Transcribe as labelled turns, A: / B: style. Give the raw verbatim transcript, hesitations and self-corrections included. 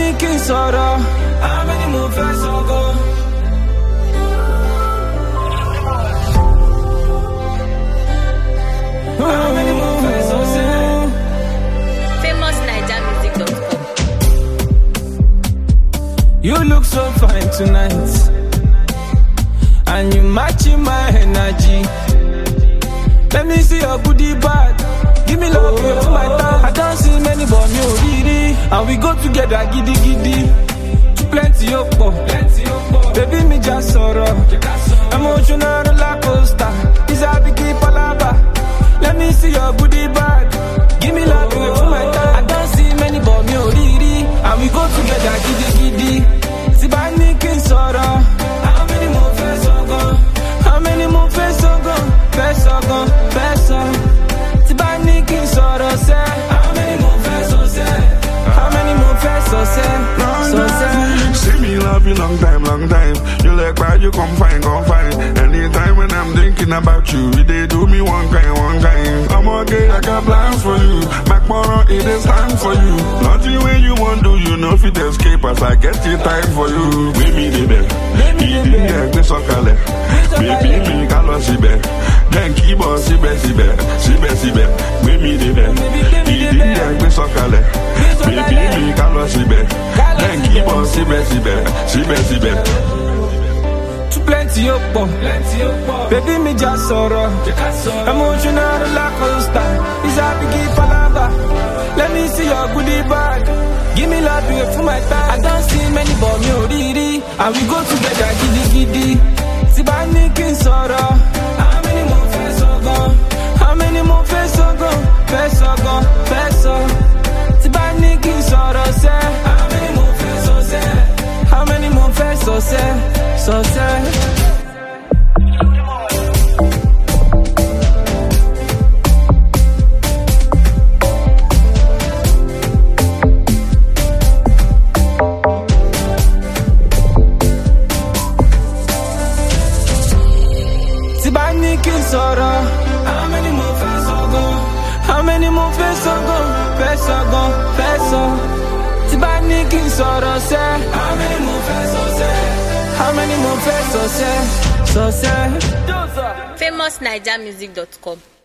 A: ní kí n sọ̀rọ̀, àwọn ẹni mo fẹ́ sọ̀gọ́. Àwọn ẹni mo fẹ́ sọ̀sẹ̀.
B: famous naija music dot com.
A: You look so fine tonight, and you matching my energy. Let me see your goodie bag. Give me love, oh, for my time. I don't see many, but me already. And we go together, giddy giddy. Plenty of plenty of baby, me just sorrow. Emotional roller coaster. Is a biggie palaba. Let me see your goodie bag. Give me love, oh, for my time. I don't see many, but me already. And we go together, giddy giddy. Sibani kin sorrow. How many more face are gone? How many more face are gone? Face are gone, face are. Sibani kin sorrow, say. How many more face are say? How many more face are say? So say.
C: See me love you long time, long time. You like why you come fine, come fine. Anytime when I'm thinking about you, they do me one kind, one kind. I'm okay, I got plans for you. Back tomorrow, it is time for you. Nothing when you want to, you know, fit escape as I get the time for you. We me the best. He didn't get this on color. Baby, me, color, see best. Then keep on, see best, see best, see best, see best. We me the best. He didn't get this on color. Baby, me, color, see best. Then keep on, see best, see best, see best, see best.
A: Plenty of pop, baby, me just sorrow. Emotional roller coaster. Is a biggie palaba. Let me see your goodie bag. Give me love, you for my time. I don't see many, but me already. And we go together, giddy giddy. Sibani kin sorrow. How many more face are gone? How many more face are gone? Face are gone, face are. Sibani kin sorrow, say. How many more face are say? How many more face are say? So say. Sibani kin sorrow. How many more face are gone? How many more face are gone? Face are gone, face are. Sibani kin sorrow, say. How many more face are say? How many more face are say? So say.
B: famous naija music dot com.